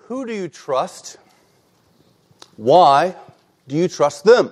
Who do you trust? Why do you trust them?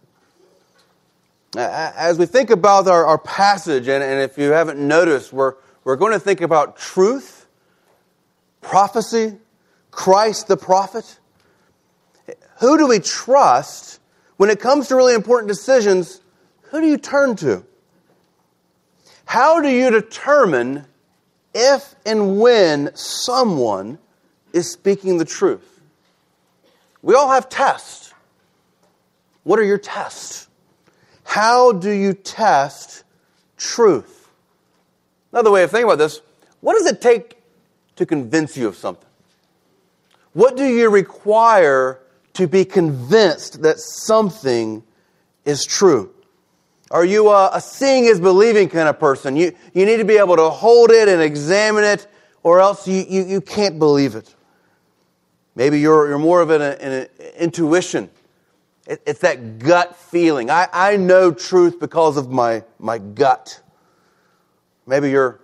As we think about our passage, and if you haven't noticed, we're going to think about truth, prophecy, Christ the prophet. Who do we trust when it comes to really important decisions? Who do you turn to? How do you determine if and when someone is speaking the truth? We all have tests. What are your tests? How do you test truth? Another way of thinking about this, what does it take to convince you of something? What do you require to be convinced that something is true? Are you a seeing is believing kind of person? You need to be able to hold it and examine it, or else you can't believe it. Maybe you're more of an intuition. It's that gut feeling. I know truth because of my gut. Maybe your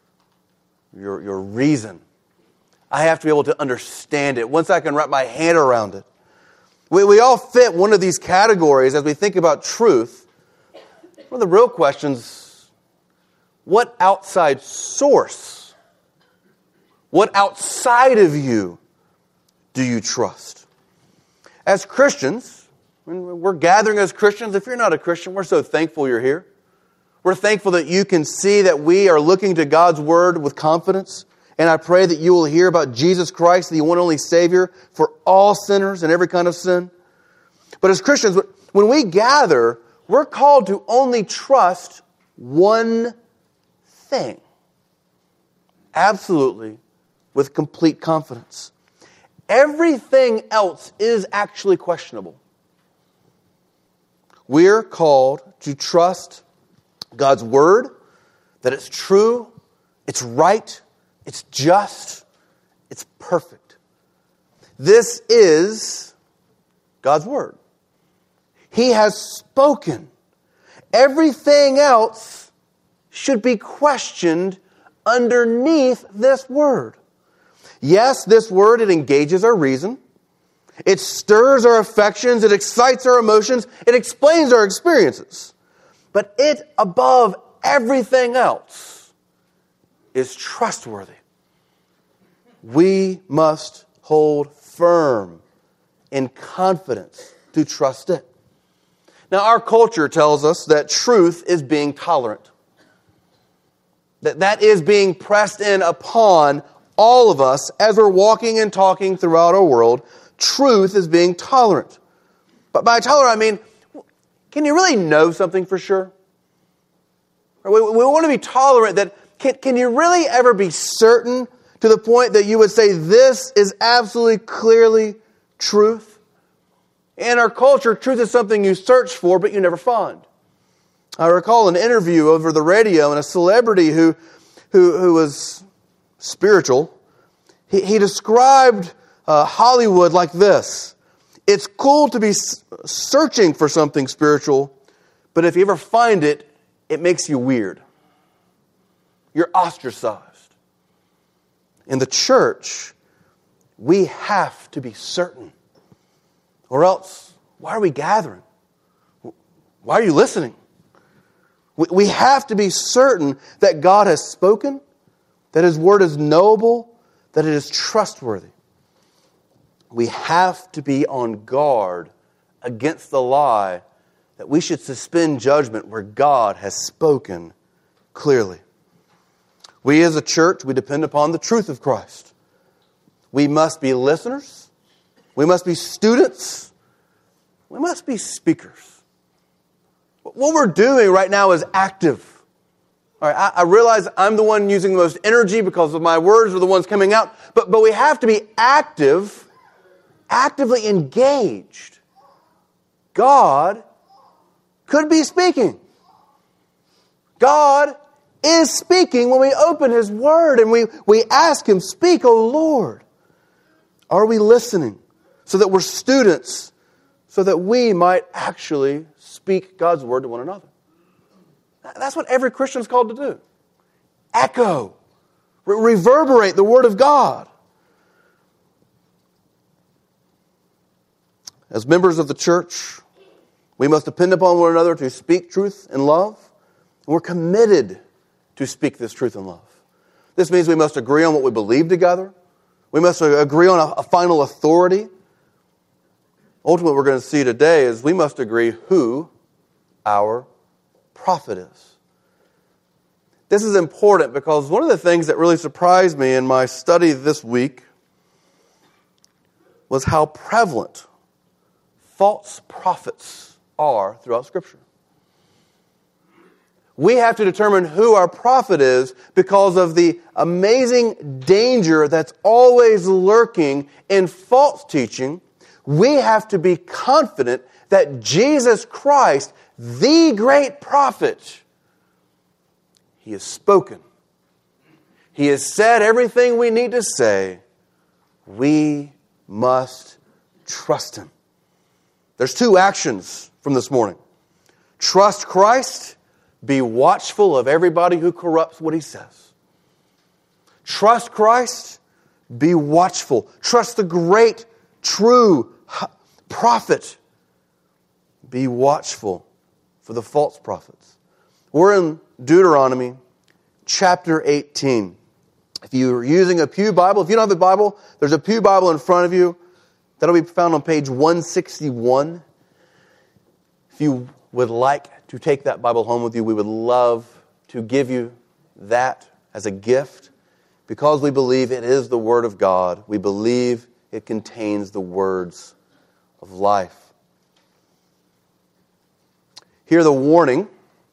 reason. I have to be able to understand it. Once I can wrap my hand around it. We all fit one of these categories as we think about truth. One of the real questions, what outside source, what outside of you do you trust? As Christians, when we're gathering as Christians, if you're not a Christian, we're so thankful you're here. We're thankful that you can see that we are looking to God's Word with confidence. And I pray that you will hear about Jesus Christ, the one and only Savior for all sinners and every kind of sin. But as Christians, when we gather, we're called to only trust one thing. Absolutely, with complete confidence. Everything else is actually questionable. We're called to trust God's Word, that it's true, it's right, it's just, it's perfect. This is God's Word. He has spoken. Everything else should be questioned underneath this Word. Yes, this Word, it engages our reason. It stirs our affections. It excites our emotions. It explains our experiences. But it, above everything else, is trustworthy. We must hold firm in confidence to trust it. Now, our culture tells us that truth is being tolerant. That is being pressed in upon all of us as we're walking and talking throughout our world. Truth is being tolerant. But by tolerant, I mean, can you really know something for sure? We want to be tolerant that, can you really ever be certain to the point that you would say this is absolutely clearly truth? In our culture, truth is something you search for, but you never find. I recall an interview over the radio, and a celebrity who was spiritual, he described Hollywood like this. It's cool to be searching for something spiritual, but if you ever find it, it makes you weird. You're ostracized. In the church, we have to be certain. Or else, why are we gathering? Why are you listening? We have to be certain that God has spoken, that His Word is knowable, that it is trustworthy. We have to be on guard against the lie that we should suspend judgment where God has spoken clearly. We as a church, we depend upon the truth of Christ. We must be listeners. We must be students. We must be speakers. What we're doing right now is active. All right, I realize I'm the one using the most energy because of my words are the ones coming out. But we have to be active, actively engaged. God could be speaking. God is speaking when we open His Word and we ask Him, speak, O Lord. Are we listening? So that we're students, so that we might actually speak God's Word to one another. That's what every Christian is called to do. Echo, reverberate the Word of God. As members of the church, we must depend upon one another to speak truth in love. And we're committed to speak this truth in love. This means we must agree on what we believe together. We must agree on a final authority. Ultimately, what we're going to see today is we must agree who our prophet is. This is important because one of the things that really surprised me in my study this week was how prevalent false prophets are throughout Scripture. We have to determine who our prophet is because of the amazing danger that's always lurking in false teaching. We have to be confident that Jesus Christ, the great prophet, He has spoken. He has said everything we need to say. We must trust Him. There's two actions from this morning. Trust Christ. Be watchful of everybody who corrupts what He says. Trust Christ. Be watchful. Trust the great, true prophet. Be watchful for the false prophets. We're in Deuteronomy chapter 18. If you're using a Pew Bible, if you don't have the Bible, there's a Pew Bible in front of you. That'll be found on page 161. If you would like to take that Bible home with you, we would love to give you that as a gift because we believe it is the Word of God. We believe it contains the words of life. Hear the warning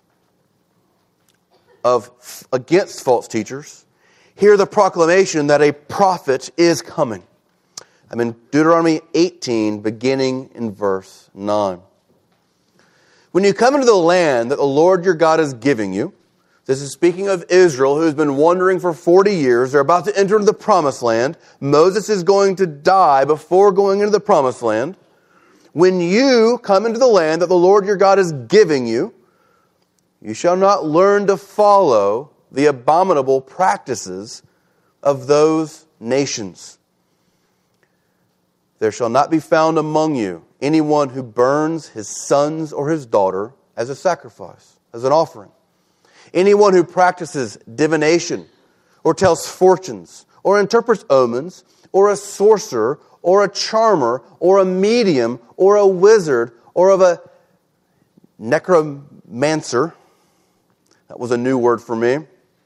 against false teachers. Hear the proclamation that a prophet is coming. I'm in Deuteronomy 18, beginning in verse 9. When you come into the land that the Lord your God is giving you, this is speaking of Israel, who's been wandering for 40 years. They're about to enter into the promised land. Moses is going to die before going into the promised land. When you come into the land that the Lord your God is giving you, you shall not learn to follow the abominable practices of those nations. There shall not be found among you anyone who burns his sons or his daughter as a sacrifice, as an offering. Anyone who practices divination, or tells fortunes, or interprets omens, or a sorcerer, or a charmer, or a medium, or a wizard, or of a necromancer. That was a new word for me.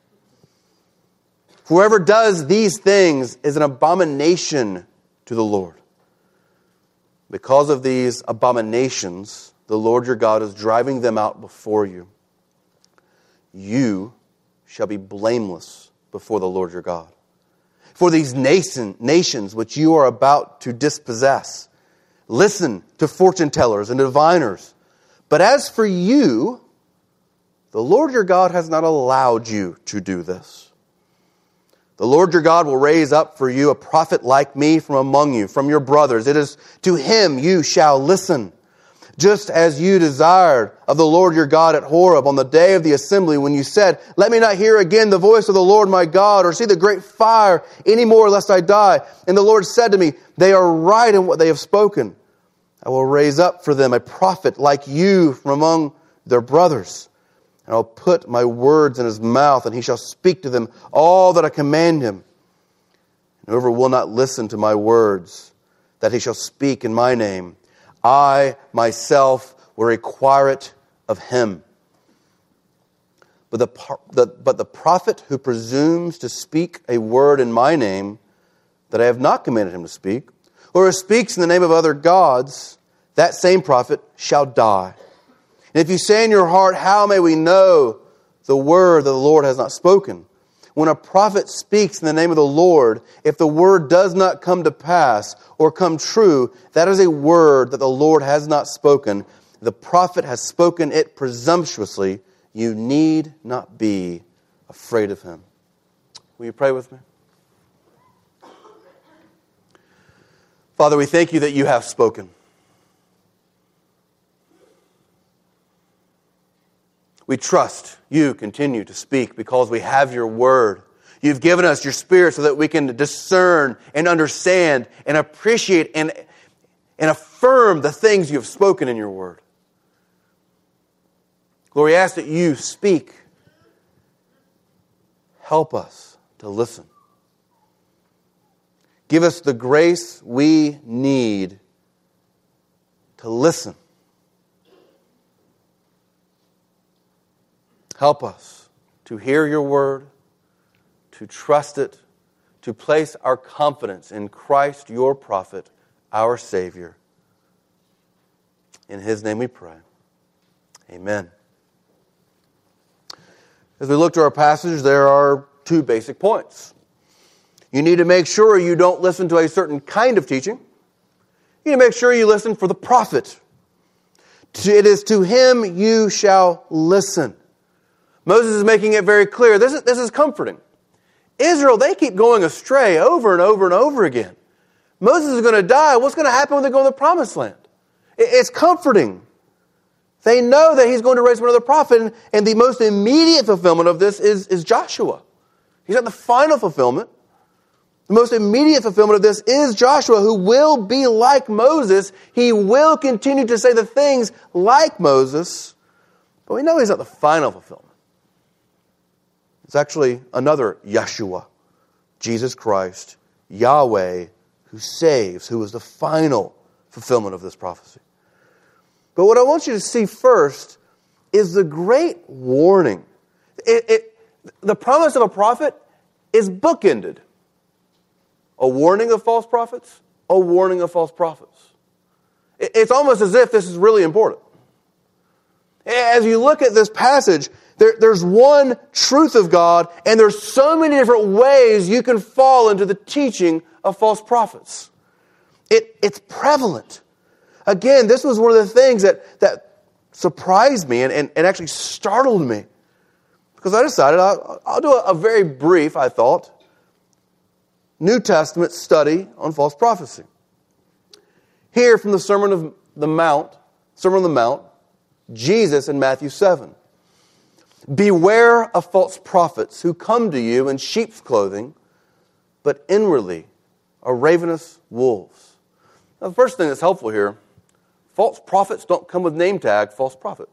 Whoever does these things is an abomination to the Lord. Because of these abominations, the Lord your God is driving them out before you. You shall be blameless before the Lord your God. For these nations which you are about to dispossess, listen to fortune tellers and diviners. But as for you, the Lord your God has not allowed you to do this. The Lord your God will raise up for you a prophet like me from among you, from your brothers. It is to him you shall listen. Just as you desired of the Lord your God at Horeb on the day of the assembly when you said, let me not hear again the voice of the Lord my God or see the great fire any more lest I die. And the Lord said to me, they are right in what they have spoken. I will raise up for them a prophet like you from among their brothers. And I'll put my words in his mouth, and he shall speak to them all that I command him. And whoever will not listen to my words, that he shall speak in my name, I myself will require it of him. But the prophet who presumes to speak a word in my name that I have not commanded him to speak, or who speaks in the name of other gods, that same prophet shall die. And if you say in your heart, how may we know the word that the Lord has not spoken? When a prophet speaks in the name of the Lord, if the word does not come to pass or come true, that is a word that the Lord has not spoken. The prophet has spoken it presumptuously. You need not be afraid of him. Will you pray with me? Father, we thank you that you have spoken. We trust you continue to speak because we have your word. You've given us your spirit so that we can discern and understand and appreciate and and affirm the things you have spoken in your word. Lord, we ask that you speak. Help us to listen. Give us the grace we need to listen. Help us to hear your word, to trust it, to place our confidence in Christ, your prophet, our Savior. In His name we pray. Amen. As we look to our passage, there are two basic points. You need to make sure you don't listen to a certain kind of teaching. You need to make sure you listen for the prophet. It is to him you shall listen. Moses is making it very clear. This is comforting. Israel, they keep going astray over and over and over again. Moses is going to die. What's going to happen when they go to the promised land? It's comforting. They know that he's going to raise another prophet, and the most immediate fulfillment of this is Joshua. He's at the final fulfillment. The most immediate fulfillment of this is Joshua, who will be like Moses. He will continue to say the things like Moses, but we know he's not the final fulfillment. It's actually another Yeshua, Jesus Christ, Yahweh, who saves, who is the final fulfillment of this prophecy. But what I want you to see first is the great warning. The promise of a prophet is bookended. A warning of false prophets, a warning of false prophets. It's almost as if this is really important. As you look at this passage, there's one truth of God, and there's so many different ways you can fall into the teaching of false prophets. It's prevalent. Again, this was one of the things that surprised me and actually startled me. Because I decided I'll do a very brief, I thought, New Testament study on false prophecy. Here from the Sermon on the Mount, Jesus in Matthew 7. Beware of false prophets who come to you in sheep's clothing, but inwardly are ravenous wolves. Now, the first thing that's helpful here, false prophets don't come with name tag, false prophet.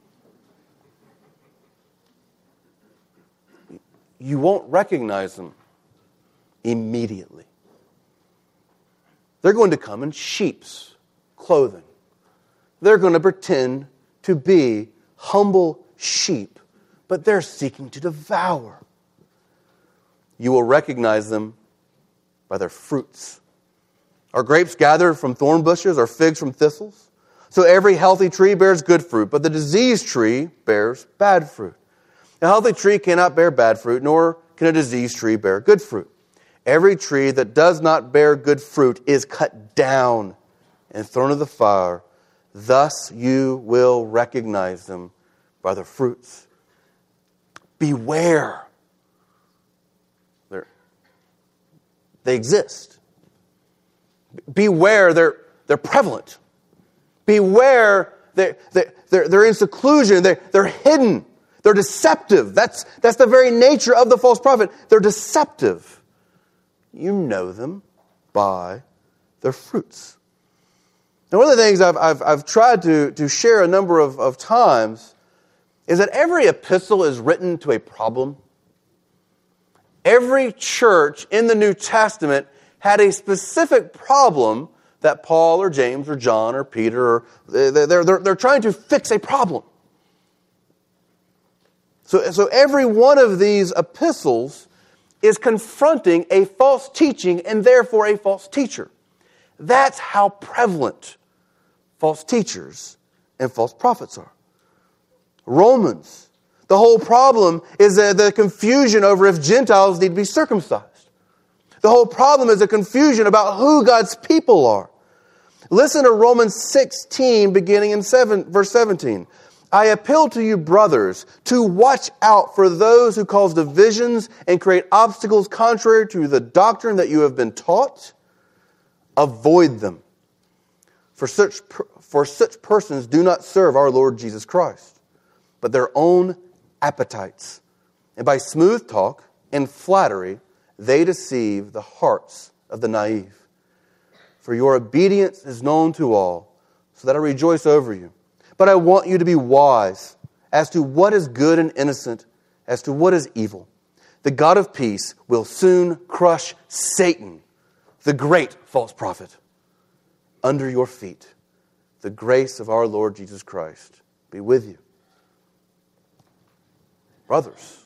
You won't recognize them immediately. They're going to come in sheep's clothing. They're going to pretend to be humble sheep, but they're seeking to devour. You will recognize them by their fruits. Are grapes gathered from thorn bushes or figs from thistles? So every healthy tree bears good fruit, but the diseased tree bears bad fruit. A healthy tree cannot bear bad fruit, nor can a diseased tree bear good fruit. Every tree that does not bear good fruit is cut down and thrown into the fire. Thus you will recognize them by their fruits. Beware. They exist. Beware, they're prevalent. Beware, they're in seclusion. They're hidden. They're deceptive. That's the very nature of the false prophet. They're deceptive. You know them by their fruits. Now, one of the things I've tried to share a number of times is that every epistle is written to a problem. Every church in the New Testament had a specific problem that Paul or James or John or Peter, they're trying to fix a problem. So every one of these epistles is confronting a false teaching and therefore a false teacher. That's how prevalent false teachers and false prophets are. Romans, the whole problem is the confusion over if Gentiles need to be circumcised. The whole problem is a confusion about who God's people are. Listen to Romans 16, beginning in verse 17. I appeal to you, brothers, to watch out for those who cause divisions and create obstacles contrary to the doctrine that you have been taught. Avoid them. For such persons do not serve our Lord Jesus Christ, but their own appetites. And by smooth talk and flattery, they deceive the hearts of the naive. for your obedience is known to all, so that I rejoice over you. But I want you to be wise as to what is good and innocent, as to what is evil. The God of peace will soon crush Satan, the great false prophet, under your feet. The grace of our Lord Jesus Christ be with you. Brothers,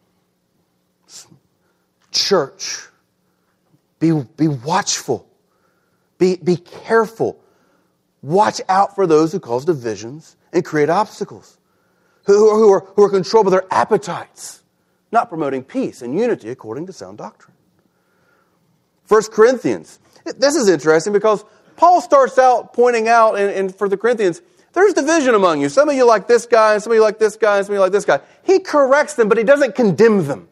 church, be watchful. Be careful. Watch out for those who cause divisions and create obstacles, who are controlled by their appetites, not promoting peace and unity according to sound doctrine. 1 Corinthians. This is interesting because Paul starts out pointing out, and for the Corinthians, there's division among you. Some of you like this guy, and some of you like this guy, and some of you like this guy. He corrects them, but he doesn't condemn them.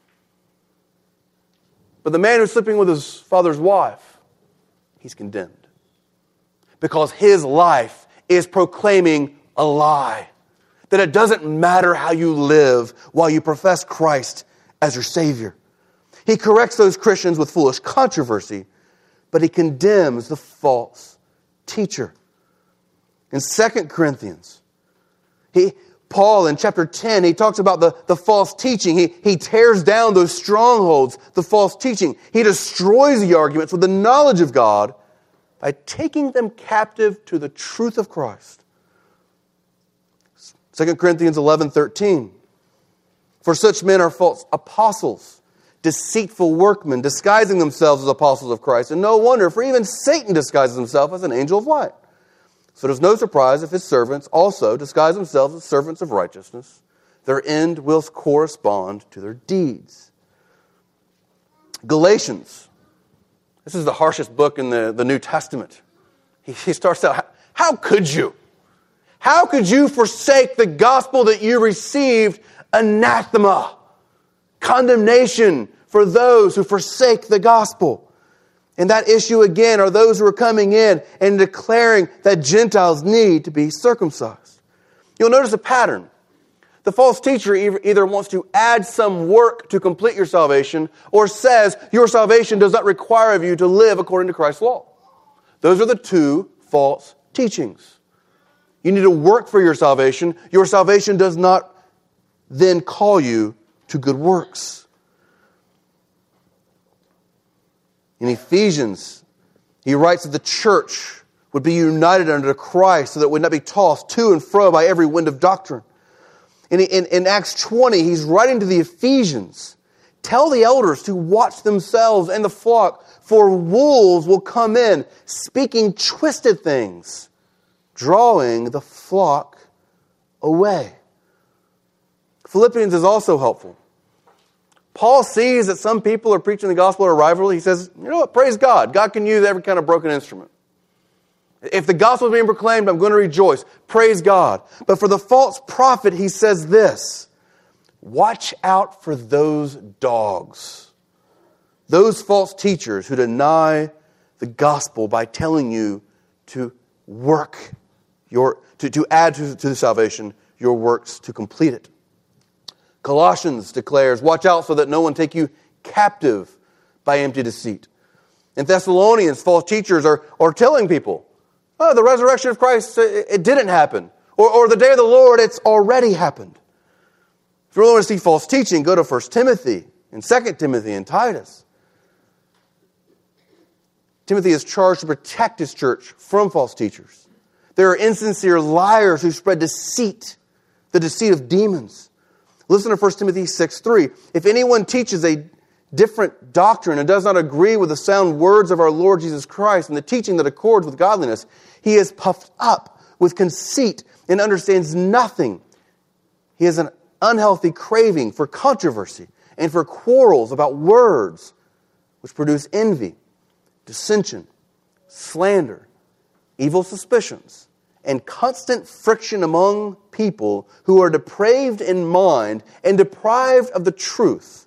But the man who's sleeping with his father's wife, he's condemned. Because his life is proclaiming a lie. That it doesn't matter how you live while you profess Christ as your Savior. He corrects those Christians with foolish controversy, but he condemns the false teacher. In 2 Corinthians, Paul in chapter 10, he talks about the false teaching. He tears down those strongholds, the false teaching. He destroys the arguments with the knowledge of God by taking them captive to the truth of Christ. 2 Corinthians 11:13. For such men are false apostles, deceitful workmen, disguising themselves as apostles of Christ. And no wonder, for even Satan disguises himself as an angel of light. So it is no surprise if his servants also disguise themselves as servants of righteousness. Their end will correspond to their deeds. Galatians. This is the harshest book in the New Testament. He starts out, how could you? How could you forsake the gospel that you received? Anathema. Condemnation for those who forsake the gospel. And that issue again are those who are coming in and declaring that Gentiles need to be circumcised. You'll notice a pattern. The false teacher either wants to add some work to complete your salvation or says your salvation does not require of you to live according to Christ's law. Those are the two false teachings. You need to work for your salvation. Your salvation does not then call you to good works. In Ephesians, he writes that the church would be united under Christ so that it would not be tossed to and fro by every wind of doctrine. In Acts 20, he's writing to the Ephesians, tell the elders to watch themselves and the flock, for wolves will come in, speaking twisted things, drawing the flock away. Philippians is also helpful. Paul sees that some people are preaching the gospel at a rivalry. He says, you know what, praise God. God can use every kind of broken instrument. If the gospel is being proclaimed, I'm going to rejoice. Praise God. But for the false prophet, he says this, watch out for those dogs. Those false teachers who deny the gospel by telling you to work, to add to the salvation your works to complete it. Colossians declares, watch out so that no one take you captive by empty deceit. In Thessalonians, false teachers are telling people, oh, the resurrection of Christ, it didn't happen. Or the day of the Lord, it's already happened. If you really want to see false teaching, go to 1 Timothy and 2 Timothy and Titus. Timothy is charged to protect his church from false teachers. There are insincere liars who spread deceit, the deceit of demons. Listen to 1 Timothy 6:3. If anyone teaches a different doctrine and does not agree with the sound words of our Lord Jesus Christ and the teaching that accords with godliness, he is puffed up with conceit and understands nothing. He has an unhealthy craving for controversy and for quarrels about words, which produce envy, dissension, slander, evil suspicions, and constant friction among people who are depraved in mind and deprived of the truth,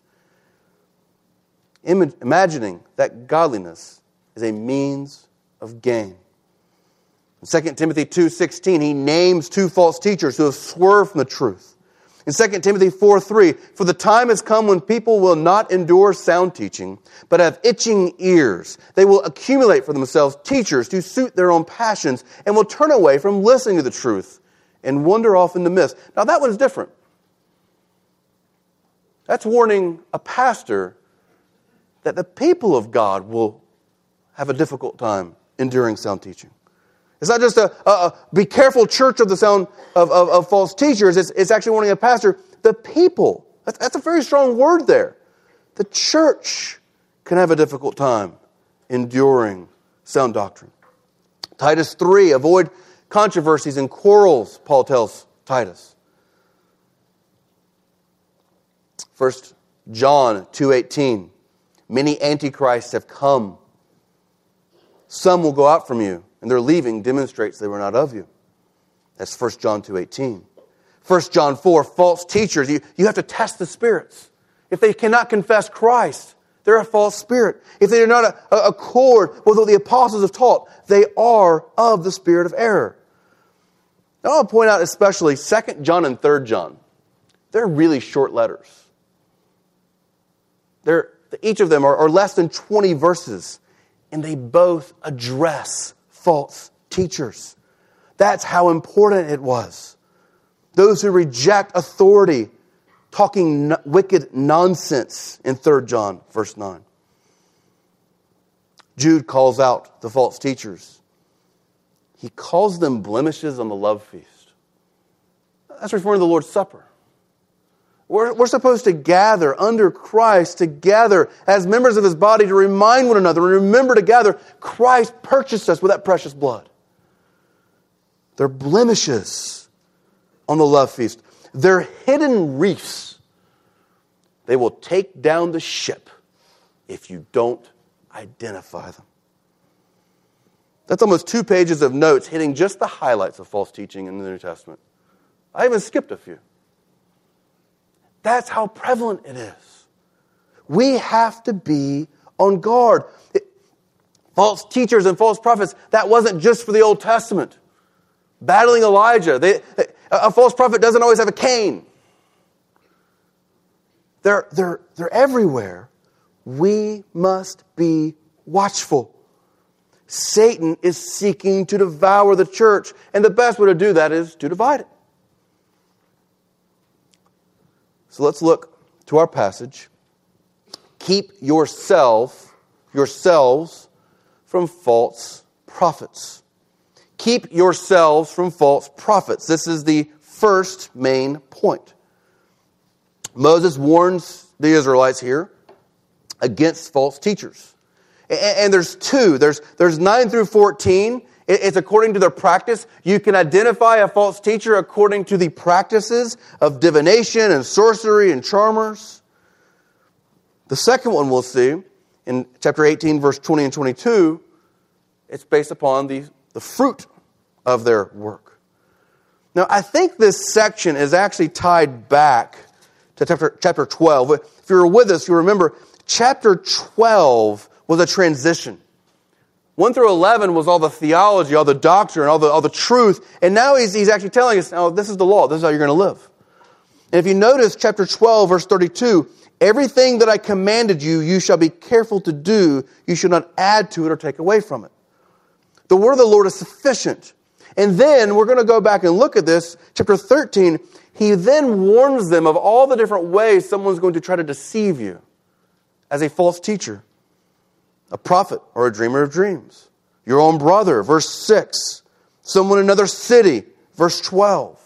imagining that godliness is a means of gain. In 2 Timothy 2:16, he names two false teachers who have swerved from the truth. In 2 Timothy 4:3, for the time has come when people will not endure sound teaching, but have itching ears. They will accumulate for themselves teachers to suit their own passions and will turn away from listening to the truth and wander off into myths. Now that one's different. That's warning a pastor that the people of God will have a difficult time enduring sound teaching. It's not just a be careful church of the sound of false teachers. It's actually warning a pastor, the people. That's a very strong word there. The church can have a difficult time enduring sound doctrine. Titus 3, avoid controversies and quarrels, Paul tells Titus. 1 John 2:18, many antichrists have come. Some will go out from you, and their leaving demonstrates they were not of you. That's 1 John 2:18. 1 John 4, false teachers. You have to test the spirits. If they cannot confess Christ, they're a false spirit. If they do not accord with what the apostles have taught, they are of the spirit of error. Now I'll point out especially 2 John and 3 John. They're really short letters. Each of them are less than 20 verses, and they both address false teachers. That's how important it was. Those who reject authority, talking wicked nonsense in 3 John, verse 9. Jude calls out the false teachers. He calls them blemishes on the love feast. That's referring to the Lord's Supper. We're supposed to gather under Christ together as members of His body to remind one another and remember together Christ purchased us with that precious blood. They're blemishes on the love feast. They're hidden reefs. They will take down the ship if you don't identify them. That's almost 2 pages of notes hitting just the highlights of false teaching in the New Testament. I even skipped a few. That's how prevalent it is. We have to be on guard. False teachers and false prophets, that wasn't just for the Old Testament. Battling Elijah. A false prophet doesn't always have a cane. They're everywhere. We must be watchful. Satan is seeking to devour the church, and the best way to do that is to divide it. So let's look to our passage. Keep yourselves from false prophets. Keep yourselves from false prophets. This is the first main point. Moses warns the Israelites here against false teachers. And there's two. There's 9 through 14. It's according to their practice. You can identify a false teacher according to the practices of divination and sorcery and charmers. The second one we'll see in chapter 18, verse 20 and 22, it's based upon the fruit of their work. Now, I think this section is actually tied back to chapter 12. If you were with us, you remember chapter 12 was a transition. 1 through 11 was all the theology, all the doctrine, all the truth. And now he's actually telling us, oh, this is the law. This is how you're going to live. And if you notice chapter 12, verse 32, everything that I commanded you, you shall be careful to do. You should not add to it or take away from it. The word of the Lord is sufficient. And then we're going to go back and look at this. Chapter 13, he then warns them of all the different ways someone's going to try to deceive you as a false teacher. A prophet or a dreamer of dreams. Your own brother, verse 6. Someone in another city, verse 12.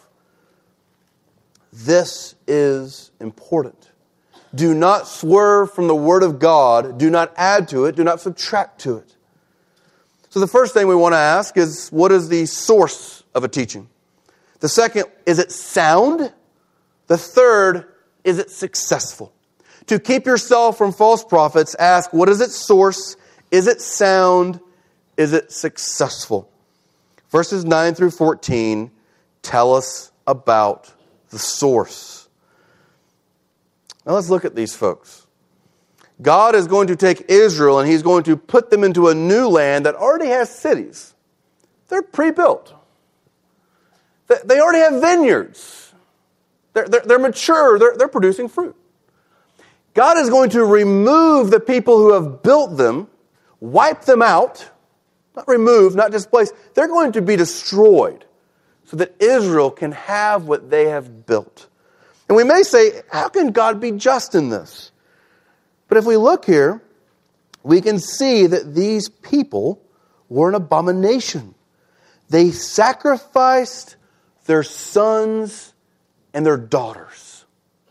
This is important. Do not swerve from the Word of God. Do not add to it. Do not subtract to it. So the first thing we want to ask is, what is the source of a teaching? The second, is it sound? The third, is it successful? To keep yourself from false prophets, ask, what is its source? Is it sound? Is it successful? Verses 9 through 14 tell us about the source. Now let's look at these folks. God is going to take Israel and He's going to put them into a new land that already has cities. They're pre-built. They already have vineyards. They're mature. They're producing fruit. God is going to remove the people who have built them, wipe them out, not remove, not displace. They're going to be destroyed so that Israel can have what they have built. And we may say, how can God be just in this? But if we look here, we can see that these people were an abomination. They sacrificed their sons and their daughters.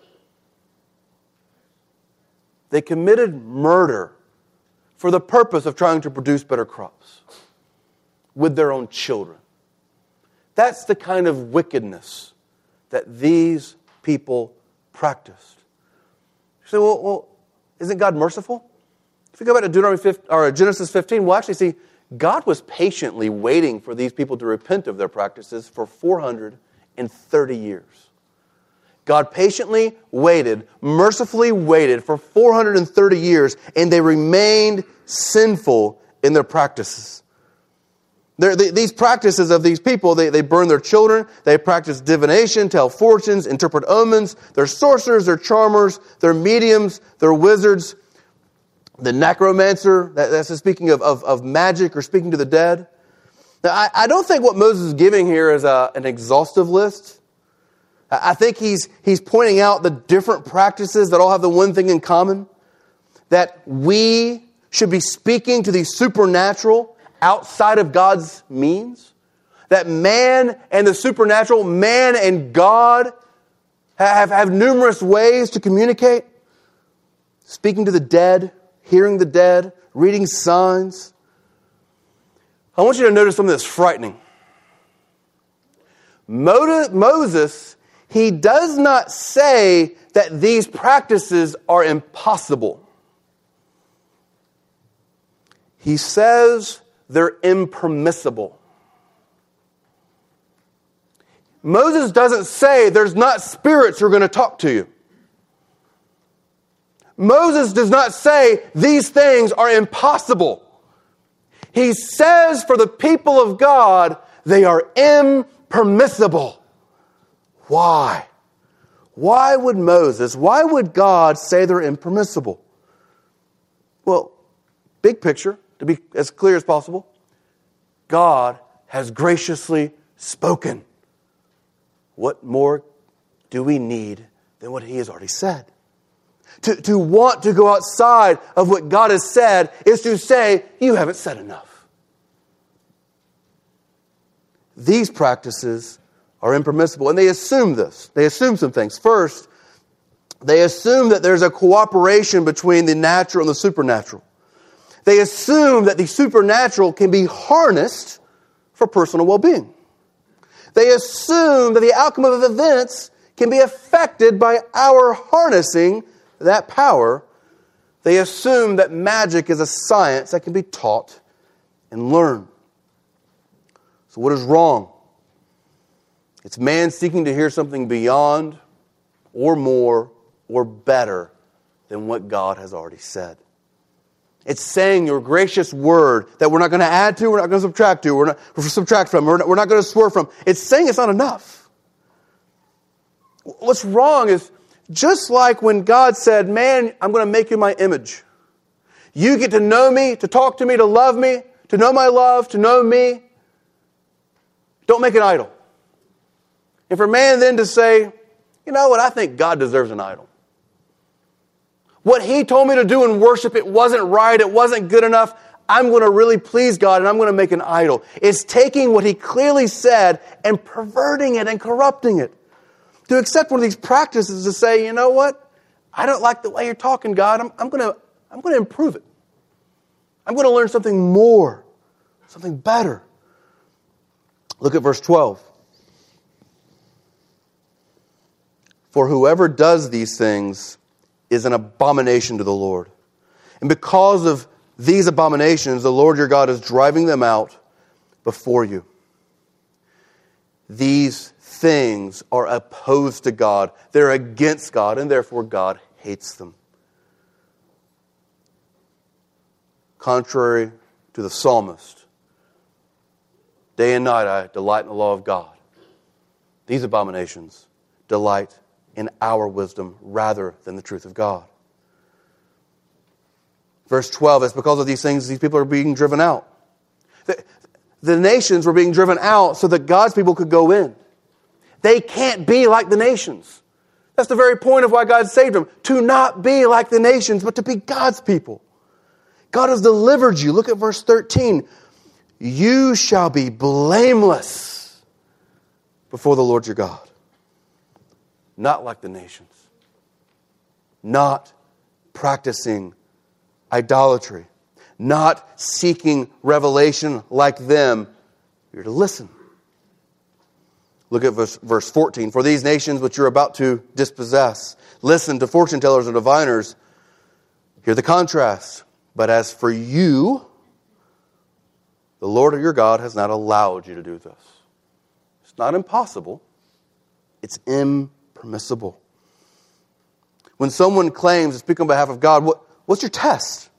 They committed murder for the purpose of trying to produce better crops with their own children. That's the kind of wickedness that these people practiced. You say, well, isn't God merciful? If we go back to Genesis 15, we'll actually see God was patiently waiting for these people to repent of their practices for 430 years. God patiently waited, mercifully waited for 430 years, and they remained sinful in their practices. These practices of these people, they burn their children, they practice divination, tell fortunes, interpret omens, they're sorcerers, they're charmers, they're mediums, they're wizards. The necromancer, that's speaking of magic or speaking to the dead. Now, I don't think what Moses is giving here is an exhaustive list. I think he's pointing out the different practices that all have the one thing in common, that we should be speaking to the supernatural outside of God's means, that man and the supernatural, man and God have numerous ways to communicate, speaking to the dead, hearing the dead, reading signs. I want you to notice something that's frightening. Moses, he does not say that these practices are impossible. He says they're impermissible. Moses doesn't say there's not spirits who are going to talk to you. Moses does not say these things are impossible. He says for the people of God, they are impermissible. Why? Why would God say they're impermissible? Well, big picture, to be as clear as possible, God has graciously spoken. What more do we need than what He has already said? To want to go outside of what God has said is to say, you haven't said enough. These practices are impermissible, and they assume this. They assume some things. First, they assume that there's a cooperation between the natural and the supernatural. They assume that the supernatural can be harnessed for personal well-being. They assume that the outcome of events can be affected by our harnessing that power. They assume that magic is a science that can be taught and learned. So what is wrong? It's man seeking to hear something beyond or more or better than what God has already said. It's saying your gracious word that we're not going to add to, we're not going to subtract to, we're not subtract from, we're not going to swerve from. It's saying it's not enough. What's wrong is, just like when God said, man, I'm going to make you my image. You get to know me, to talk to me, to love me, to know my love, to know me. Don't make an idol. And for man then to say, you know what, I think God deserves an idol. What He told me to do in worship, it wasn't right, it wasn't good enough. I'm going to really please God and I'm going to make an idol. It's taking what He clearly said and perverting it and corrupting it. To accept one of these practices to say, you know what? I don't like the way you're talking, God. I'm going to improve it. I'm going to learn something more, something better. Look at verse 12. For whoever does these things is an abomination to the Lord. And because of these abominations, the Lord your God is driving them out before you. These things are opposed to God. They're against God, and therefore God hates them. Contrary to the psalmist, day and night I delight in the law of God. These abominations delight in our wisdom rather than the truth of God. Verse 12, it's because of these things these people are being driven out. The nations were being driven out so that God's people could go in. They can't be like the nations. That's the very point of why God saved them. To not be like the nations, but to be God's people. God has delivered you. Look at verse 13. You shall be blameless before the Lord your God. Not like the nations. Not practicing idolatry. Not seeking revelation like them. You're to listen. Look at verse 14. For these nations which you're about to dispossess, listen to fortune tellers and diviners. Hear the contrast. But as for you, the Lord your God has not allowed you to do this. It's not impossible. It's impermissible. When someone claims to speak on behalf of God, what's your test?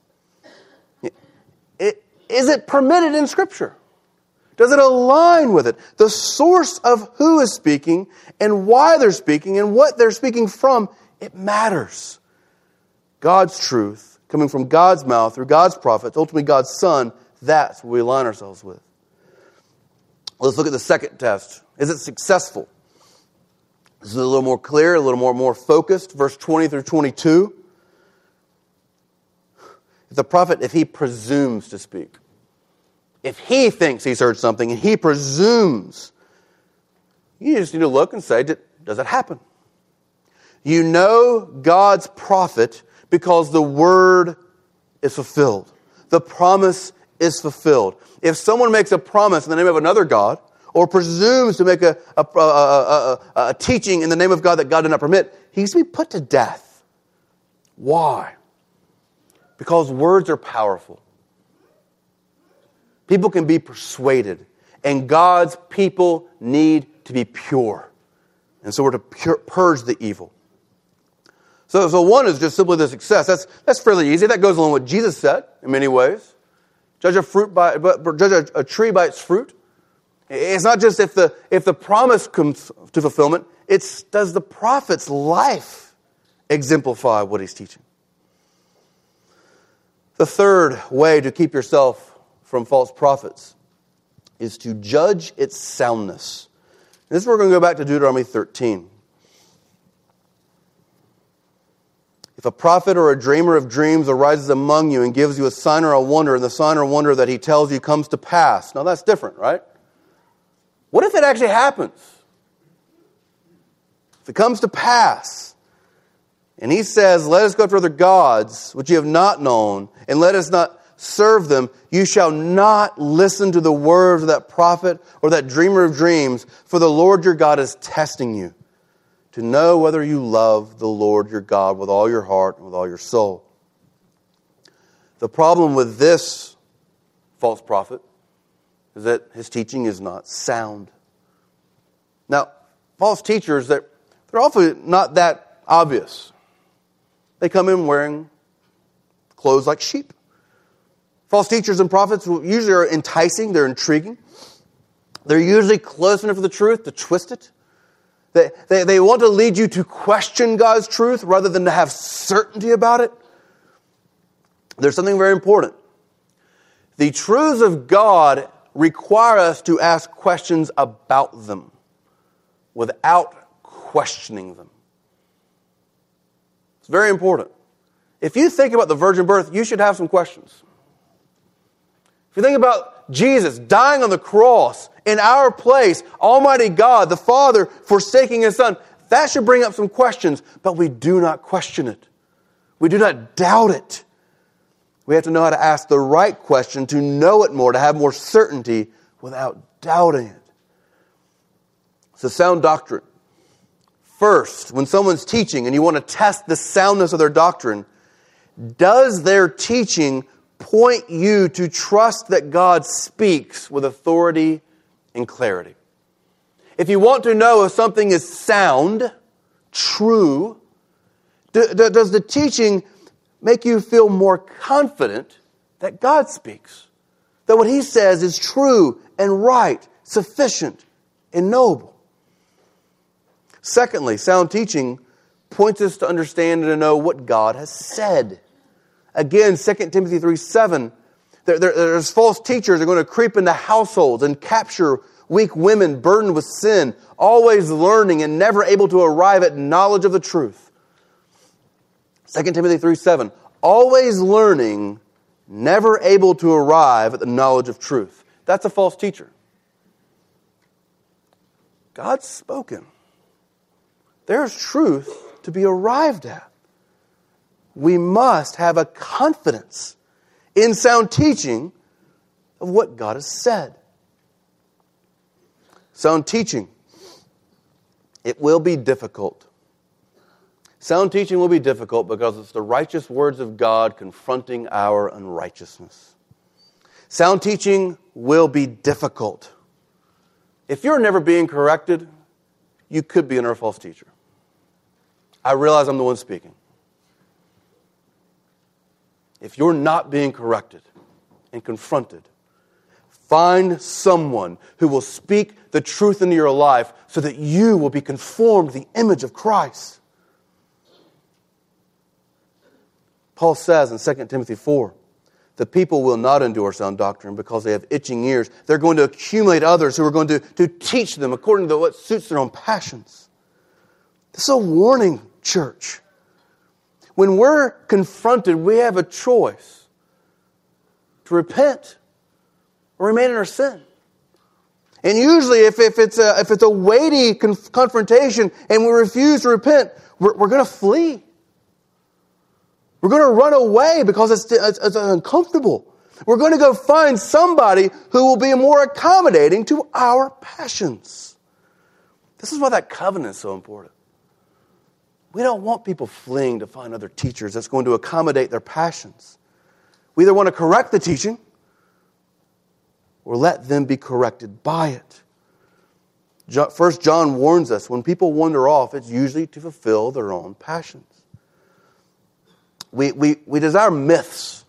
Is it permitted in Scripture? Does it align with it? The source of who is speaking and why they're speaking and what they're speaking from, it matters. God's truth, coming from God's mouth through God's prophets, ultimately God's Son, that's what we align ourselves with. Let's look at the second test. Is it successful? This is a little more clear, a little more focused. Verse 20 through 22. If the prophet, if he presumes to speak, if he thinks he's heard something and he presumes, you just need to look and say, does it happen? You know God's prophet because the word is fulfilled. The promise is fulfilled. If someone makes a promise in the name of another God, or presumes to make a teaching in the name of God that God did not permit, he needs to be put to death. Why? Because words are powerful. People can be persuaded. And God's people need to be pure. And so we're to purge the evil. So one is just simply the success. That's fairly easy. That goes along with what Jesus said in many ways. Judge a tree by its fruit. It's not just if the promise comes to fulfillment. It's does the prophet's life exemplify what he's teaching. The third way to keep yourself from false prophets is to judge its soundness. And this is where we're going to go back to Deuteronomy 13. If a prophet or a dreamer of dreams arises among you and gives you a sign or a wonder, and the sign or wonder that he tells you comes to pass. Now that's different, right? What if it actually happens? If it comes to pass, and he says, let us go after other gods, which you have not known, and let us not serve them, you shall not listen to the words of that prophet or that dreamer of dreams, for the Lord your God is testing you, to know whether you love the Lord your God with all your heart and with all your soul. The problem with this false prophet is that his teaching is not sound. Now, false teachers, they're often not that obvious. They come in wearing clothes like sheep. False teachers and prophets usually are enticing, they're intriguing. They're usually close enough to the truth to twist it. They want to lead you to question God's truth rather than to have certainty about it. There's something very important. The truths of God require us to ask questions about them without questioning them. It's very important. If you think about the virgin birth, you should have some questions. If you think about Jesus dying on the cross in our place, Almighty God, the Father, forsaking His Son, that should bring up some questions, but we do not question it. We do not doubt it. We have to know how to ask the right question, to know it more, to have more certainty without doubting it. It's a sound doctrine. First, when someone's teaching and you want to test the soundness of their doctrine, does their teaching point you to trust that God speaks with authority and clarity? If you want to know if something is sound, true, does the teaching make you feel more confident that God speaks? That what He says is true and right, sufficient and noble? Secondly, sound teaching points us to understand and to know what God has said. Again, 2 Timothy 3:7, there's false teachers that are going to creep into households and capture weak women burdened with sin, always learning and never able to arrive at knowledge of the truth. 2 Timothy 3:7, always learning, never able to arrive at the knowledge of truth. That's a false teacher. God's spoken. There's truth to be arrived at. We must have a confidence in sound teaching of what God has said. Sound teaching, it will be difficult. Sound teaching will be difficult because it's the righteous words of God confronting our unrighteousness. Sound teaching will be difficult. If you're never being corrected, you could be under a false teacher. I realize I'm the one speaking. If you're not being corrected and confronted, find someone who will speak the truth into your life so that you will be conformed to the image of Christ. Paul says in 2 Timothy 4, the people will not endure sound doctrine because they have itching ears. They're going to accumulate others who are going to teach them according to what suits their own passions. This is a warning, church. When we're confronted, we have a choice to repent or remain in our sin. And usually if it's a weighty confrontation and we refuse to repent, we're going to flee. We're going to run away because it's uncomfortable. We're going to go find somebody who will be more accommodating to our passions. This is why that covenant is so important. We don't want people fleeing to find other teachers that's going to accommodate their passions. We either want to correct the teaching or let them be corrected by it. 1 John warns us, when people wander off, it's usually to fulfill their own passions. We desire myths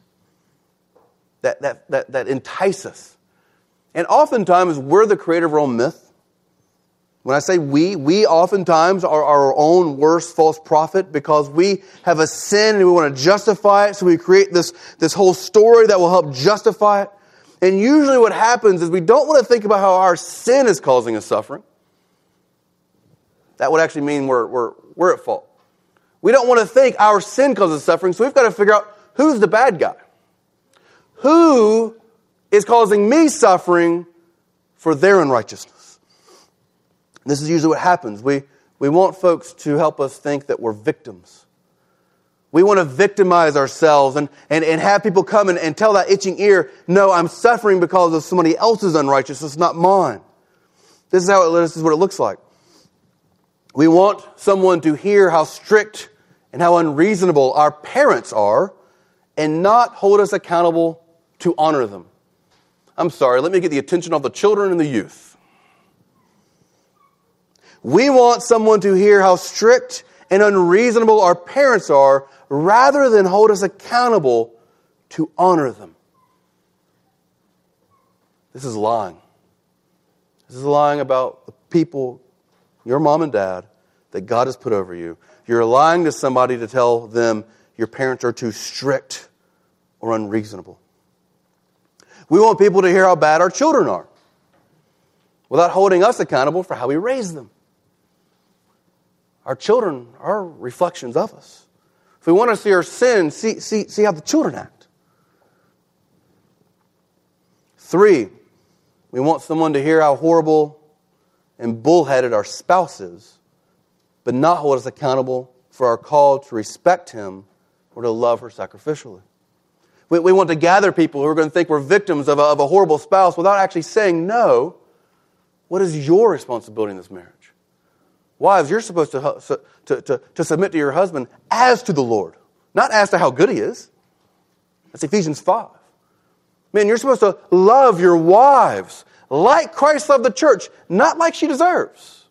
that entice us. And oftentimes, we're the creator of our own myth. When I say we oftentimes are our own worst false prophet because we have a sin and we want to justify it, so we create this whole story that will help justify it. And usually what happens is we don't want to think about how our sin is causing us suffering. That would actually mean we're at fault. We don't want to think our sin causes suffering, so we've got to figure out who's the bad guy. Who is causing me suffering for their unrighteousness? This is usually what happens. We want folks to help us think that we're victims. We want to victimize ourselves and have people come and tell that itching ear, no, I'm suffering because of somebody else's unrighteousness, not mine. This is what it looks like. We want someone to hear how strict and how unreasonable our parents are and not hold us accountable to honor them. I'm sorry, let me get the attention of the children and the youth. We want someone to hear how strict and unreasonable our parents are rather than hold us accountable to honor them. This is lying. This is lying about the people, your mom and dad, that God has put over you. You're lying to somebody to tell them your parents are too strict or unreasonable. We want people to hear how bad our children are without holding us accountable for how we raise them. Our children are reflections of us. If we want to see our sin, see how the children act. 3, we want someone to hear how horrible and bullheaded our spouse is, but not hold us accountable for our call to respect him or to love her sacrificially. We want to gather people who are going to think we're victims of a horrible spouse without actually saying, no, what is your responsibility in this marriage? Wives, you're supposed to submit to your husband as to the Lord, not as to how good he is. That's Ephesians 5. Man, you're supposed to love your wives like Christ loved the church, not like she deserves.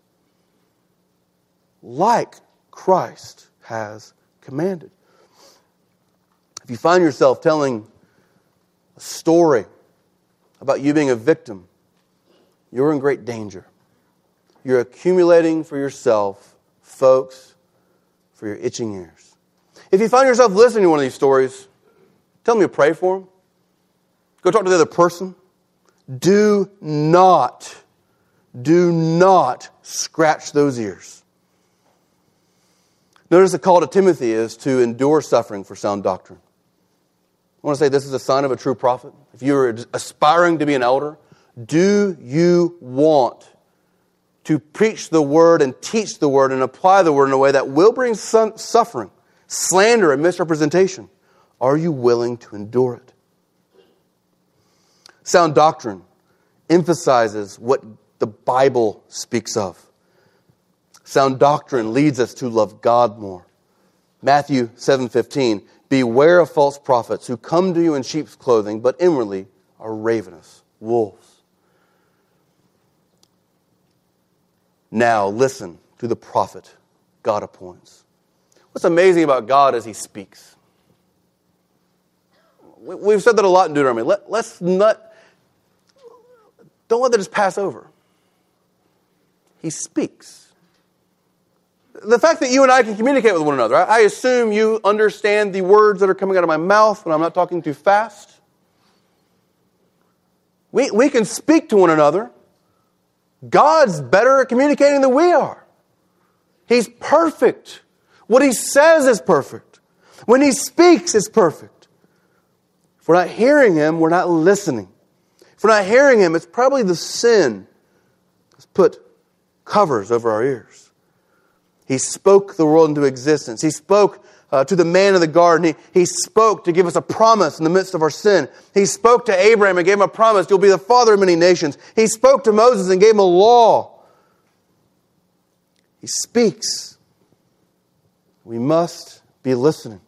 Like Christ has commanded. If you find yourself telling a story about you being a victim, you're in great danger. You're accumulating for yourself folks for your itching ears. If you find yourself listening to one of these stories, tell them you pray for them. Go talk to the other person. Do not scratch those ears. Notice the call to Timothy is to endure suffering for sound doctrine. I want to say this is a sign of a true prophet. If you're aspiring to be an elder, do you want to preach the word and teach the word and apply the word in a way that will bring suffering, slander, and misrepresentation? Are you willing to endure it? Sound doctrine emphasizes what the Bible speaks of. Sound doctrine leads us to love God more. Matthew 7:15, beware of false prophets who come to you in sheep's clothing, but inwardly are ravenous wolves. Now listen to the prophet God appoints. What's amazing about God is He speaks. We've said that a lot in Deuteronomy. Don't let that just pass over. He speaks. The fact that you and I can communicate with one another, I assume you understand the words that are coming out of my mouth when I'm not talking too fast. We can speak to one another. God's better at communicating than we are. He's perfect. What He says is perfect. When He speaks, it's perfect. If we're not hearing Him, we're not listening. If we're not hearing Him, it's probably the sin that's put covers over our ears. He spoke the world into existence. He spoke to the man in the garden. He spoke to give us a promise in the midst of our sin. He spoke to Abraham and gave him a promise. You'll be the father of many nations. He spoke to Moses and gave him a law. He speaks. We must be listening.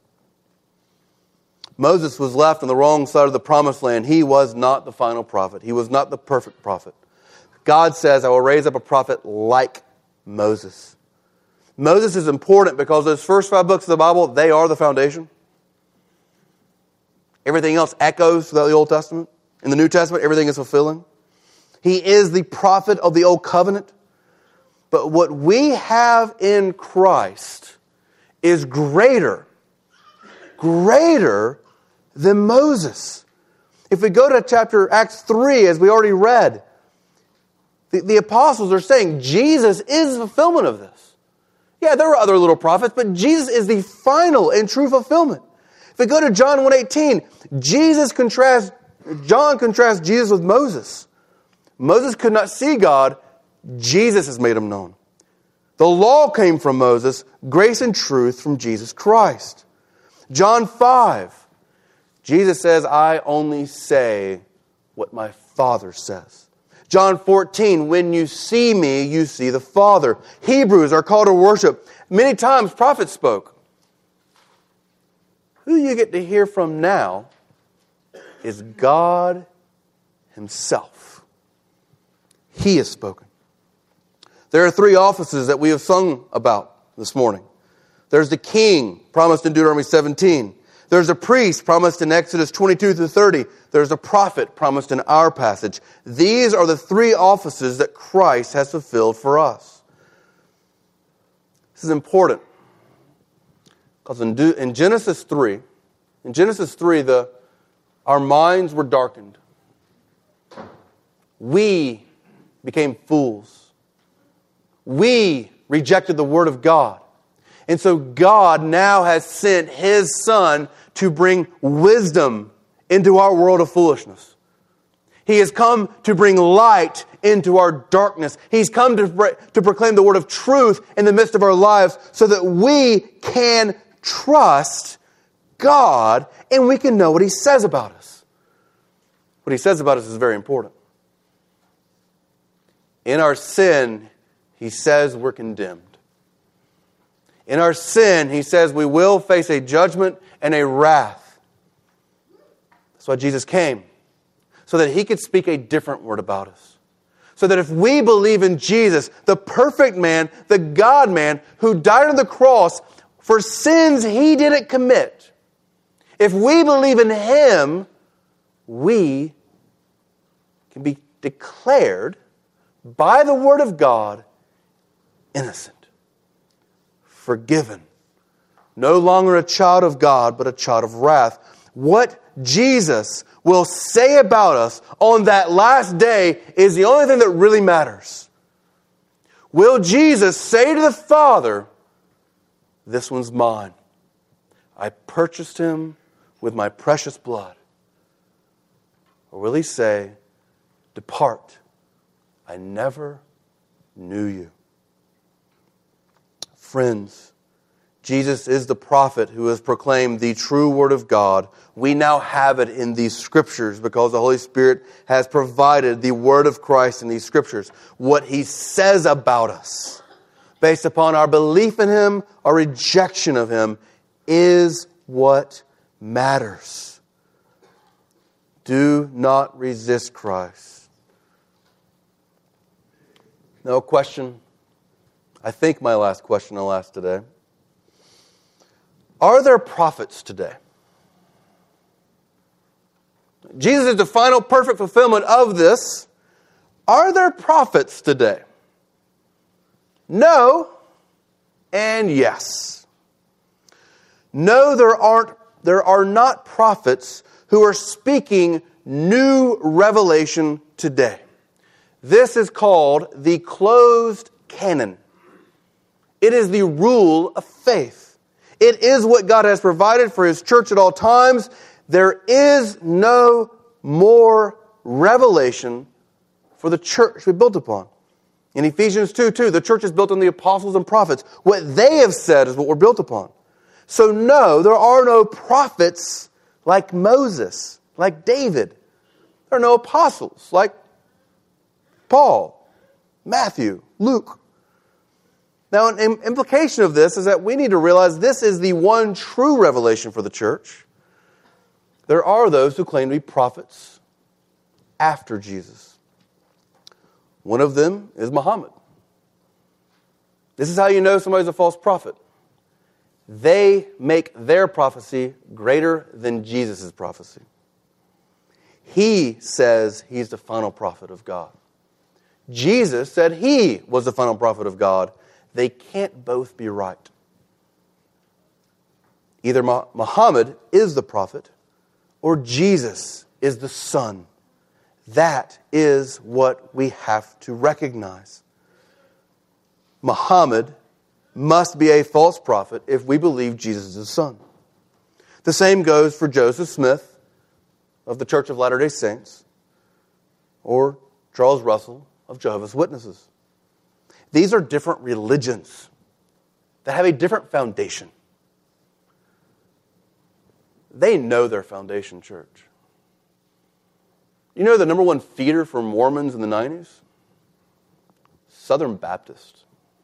Moses was left on the wrong side of the promised land. He was not the final prophet. He was not the perfect prophet. God says, I will raise up a prophet like Moses. Moses is important because those first 5 books of the Bible, they are the foundation. Everything else echoes throughout the Old Testament. In the New Testament, everything is fulfilling. He is the prophet of the Old Covenant. But what we have in Christ is greater than Moses. If we go to Acts 3, as we already read, the apostles are saying Jesus is the fulfillment of this. Yeah, there were other little prophets, but Jesus is the final and true fulfillment. If we go to John 1:18, John contrasts Jesus with Moses. Moses could not see God. Jesus has made Him known. The law came from Moses, grace and truth from Jesus Christ. John 5, Jesus says, I only say what my Father says. John 14, when you see me, you see the Father. Hebrews are called to worship. Many times prophets spoke. Who you get to hear from now is God Himself. He has spoken. There are 3 offices that we have sung about this morning. There's the king, promised in Deuteronomy 17. There's a priest, promised in Exodus 22 through 30. There's a prophet, promised in our passage. These are the 3 offices that Christ has fulfilled for us. This is important. Because in Genesis 3, our minds were darkened. We became fools. We rejected the Word of God. And so God now has sent His Son to bring wisdom into our world of foolishness. He has come to bring light into our darkness. He's come to proclaim the word of truth in the midst of our lives so that we can trust God and we can know what He says about us. What He says about us is very important. In our sin, He says we're condemned. In our sin, He says we will face a judgment and a wrath. That's why Jesus came, so that He could speak a different word about us. So that if we believe in Jesus, the perfect man, the God-man, who died on the cross for sins He didn't commit, if we believe in Him, we can be declared by the Word of God innocent, forgiven. No longer a child of God, but a child of wrath. What Jesus will say about us on that last day is the only thing that really matters. Will Jesus say to the Father, "This one's mine. I purchased him with my precious blood"? Or will he say, "Depart, I never knew you"? Friends, Jesus is the prophet who has proclaimed the true word of God. We now have it in these scriptures because the Holy Spirit has provided the word of Christ in these scriptures. What he says about us, based upon our belief in him, our rejection of him, is what matters. Do not resist Christ. Now, a question, I think my last question I'll ask today. Are there prophets today? Jesus is the final perfect fulfillment of this. Are there prophets today? No and yes. No, there are not prophets who are speaking new revelation today. This is called the closed canon. It is the rule of faith. It is what God has provided for His church at all times. There is no more revelation for the church we built upon. In Ephesians 2:2, the church is built on the apostles and prophets. What they have said is what we're built upon. So no, there are no prophets like Moses, like David. There are no apostles like Paul, Matthew, Luke. Now, an implication of this is that we need to realize this is the one true revelation for the church. There are those who claim to be prophets after Jesus. One of them is Muhammad. This is how you know somebody's a false prophet. They make their prophecy greater than Jesus' prophecy. He says he's the final prophet of God. Jesus said he was the final prophet of God. They can't both be right. Either Muhammad is the prophet or Jesus is the son. That is what we have to recognize. Muhammad must be a false prophet if we believe Jesus is his son. The same goes for Joseph Smith of the Church of Latter-day Saints or Charles Russell of Jehovah's Witnesses. These are different religions that have a different foundation. They know their foundation, church. You know the number one feeder for Mormons in the 90s? Southern Baptist.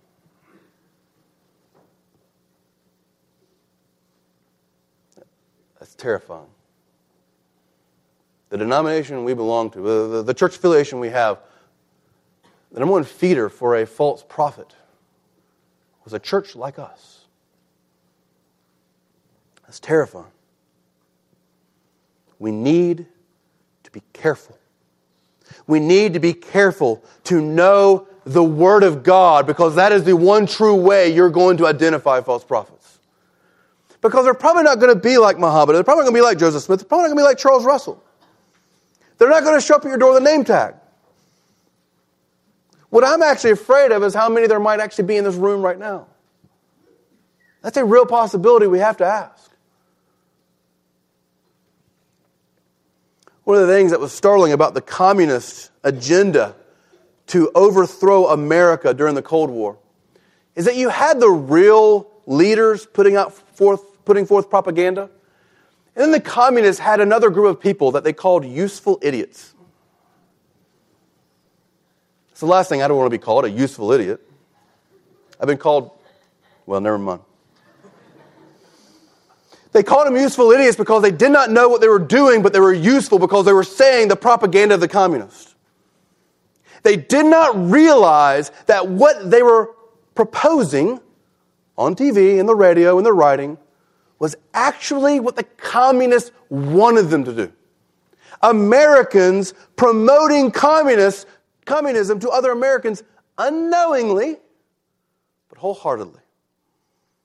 That's terrifying. The denomination we belong to, the church affiliation we have, the number one feeder for a false prophet was a church like us. That's terrifying. We need to be careful. We need to be careful to know the Word of God because that is the one true way you're going to identify false prophets. Because they're probably not going to be like Muhammad. They're probably going to be like Joseph Smith. They're probably not going to be like Charles Russell. They're not going to show up at your door with a name tag. What I'm actually afraid of is how many there might actually be in this room right now. That's a real possibility we have to ask. One of the things that was startling about the communist agenda to overthrow America during the Cold War is that you had the real leaders putting forth propaganda, and then the communists had another group of people that they called useful idiots. It's the last thing I don't want to be called, a useful idiot. I've been called, well, never mind. They called them useful idiots because they did not know what they were doing, but they were useful because they were saying the propaganda of the communists. They did not realize that what they were proposing on TV, in the radio, in the writing, was actually what the communists wanted them to do. Americans promoting communism to other Americans unknowingly, but wholeheartedly.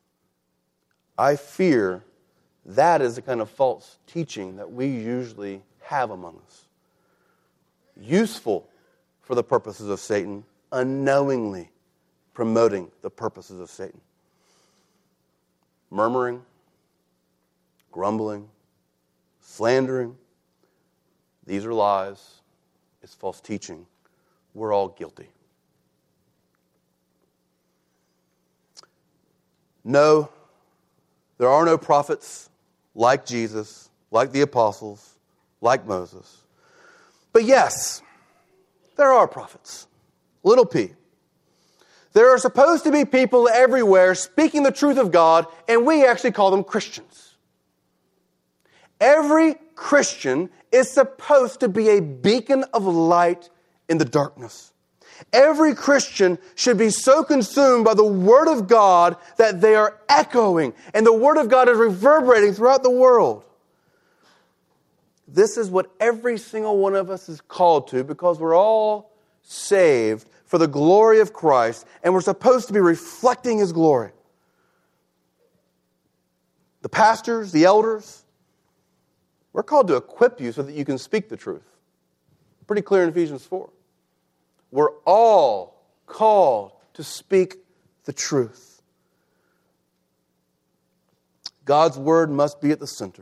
I fear that is the kind of false teaching that we usually have among us. Useful for the purposes of Satan, unknowingly promoting the purposes of Satan. Murmuring, grumbling, slandering. These are lies. It's false teaching. We're all guilty. No, there are no prophets like Jesus, like the apostles, like Moses. But yes, there are prophets. Little p. There are supposed to be people everywhere speaking the truth of God, and we actually call them Christians. Every Christian is supposed to be a beacon of light in the darkness. Every Christian should be so consumed by the Word of God that they are echoing, and the Word of God is reverberating throughout the world. This is what every single one of us is called to, because we're all saved for the glory of Christ, and we're supposed to be reflecting His glory. The pastors, the elders, we're called to equip you so that you can speak the truth. Pretty clear in Ephesians 4. We're all called to speak the truth. God's word must be at the center.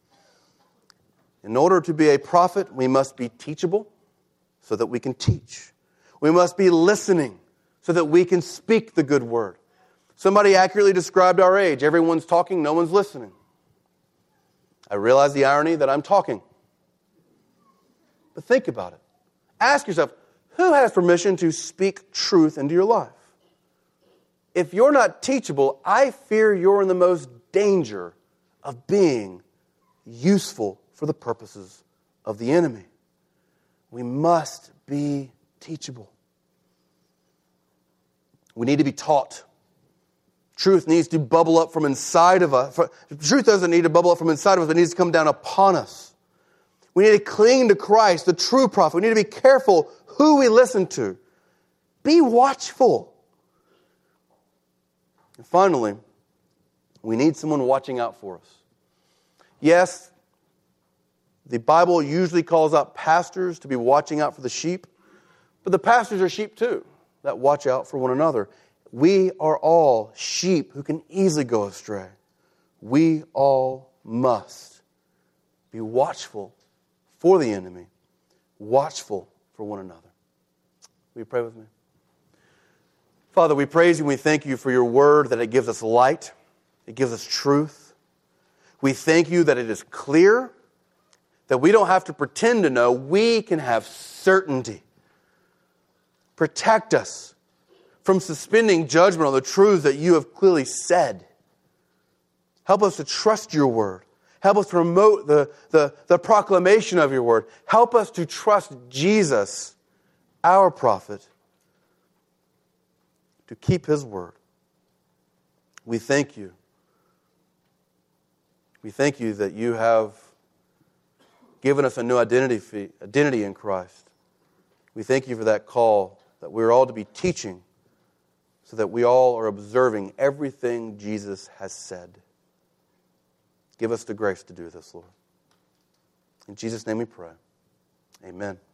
In order to be a prophet, we must be teachable so that we can teach. We must be listening so that we can speak the good word. Somebody accurately described our age. Everyone's talking, no one's listening. I realize the irony that I'm talking. But think about it. Ask yourself, who has permission to speak truth into your life? If you're not teachable, I fear you're in the most danger of being useful for the purposes of the enemy. We must be teachable. We need to be taught. Truth needs to bubble up from inside of us. Truth doesn't need to bubble up from inside of us. It needs to come down upon us. We need to cling to Christ, the true prophet. We need to be careful who we listen to. Be watchful. And finally, we need someone watching out for us. Yes, the Bible usually calls out pastors to be watching out for the sheep, but the pastors are sheep too, that watch out for one another. We are all sheep who can easily go astray. We all must be watchful for the enemy, watchful for one another. Will you pray with me? Father, we praise you and we thank you for your word, that it gives us light, it gives us truth. We thank you that it is clear, that we don't have to pretend to know, we can have certainty. Protect us from suspending judgment on the truths that you have clearly said. Help us to trust your word. Help us to promote the proclamation of your word. Help us to trust Jesus, our prophet, to keep his word. We thank you. We thank you that you have given us a new identity in Christ. We thank you for that call, that we're all to be teaching, so that we all are observing everything Jesus has said. Give us the grace to do this, Lord. In Jesus' name we pray. Amen.